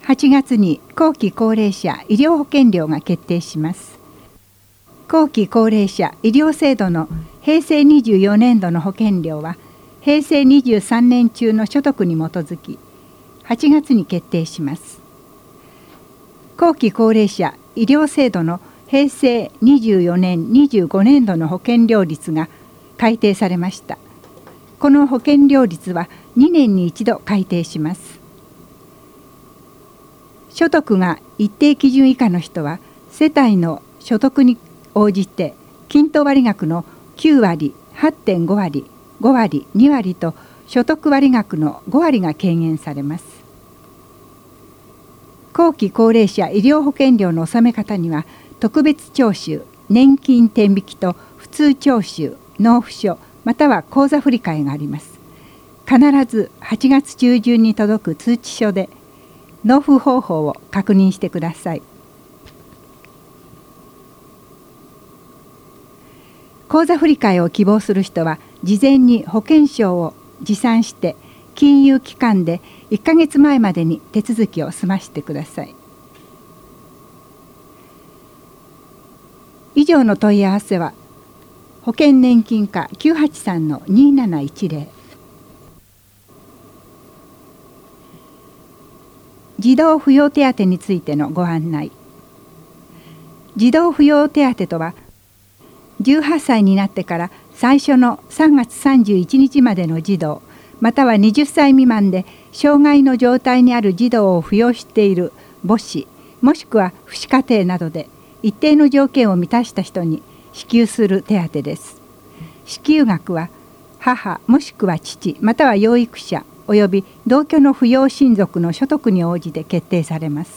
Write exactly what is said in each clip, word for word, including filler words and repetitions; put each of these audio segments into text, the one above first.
はちがつに後期高齢者医療保険料が決定します。後期高齢者医療制度のへいせいにじゅうよねんどの保険料はへいせいにじゅうさんねん中の所得に基づきはちがつに決定します。後期高齢者医療制度のへいせいにじゅうよねんにじゅうごねんどの保険料率が改定されました。この保険料率はにねんに一度改定します。所得が一定基準以下の人は世帯の所得に応じて均等割額のきゅうわり、はってんごわり、ごわり、にわりと所得割額のごわりが軽減されます。後期高齢者医療保険料の納め方には特別徴収、年金天引きと普通徴収、納付書または口座振替があります。必ずはちがつちゅうじゅんに届く通知書で納付方法を確認してください。口座振替を希望する人は事前に保険証を持参して金融機関でいっかげつまえまでに手続きを済ましてください。以上の問い合わせは保険年金課 きゅうはちさんのになないちぜろ 児童扶養手当についてのご案内。児童扶養手当とはじゅうはっさいになってから最初のさんがつさんじゅういちにちまでの児童またははたち未満で障害の状態にある児童を扶養している母子もしくは父子家庭などで一定の条件を満たした人に支給する手当です。支給額は母もしくは父または養育者および同居の扶養親族の所得に応じて決定されます。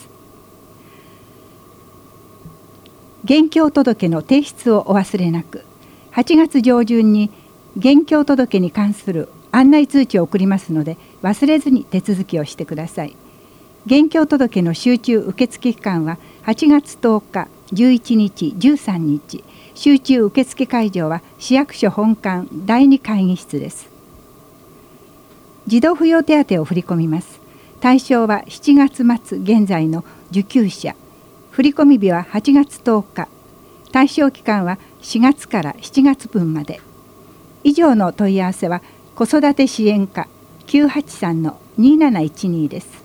現況届の提出をお忘れなく。はちがつ上旬に現況届に関する案内通知を送りますので忘れずに手続きをしてください。現況届の集中受付期間ははちがつとおか、じゅういちにち、じゅうさんにち。集中受付会場は市役所本館だいに会議室です。児童扶養手当を振り込みます。対象はしちがつまつ現在の受給者。振込日ははちがつとおか。対象期間はしがつからしちがつぶんまで。以上の問い合わせは子育て支援課 きゅうはちさんのになないちに です。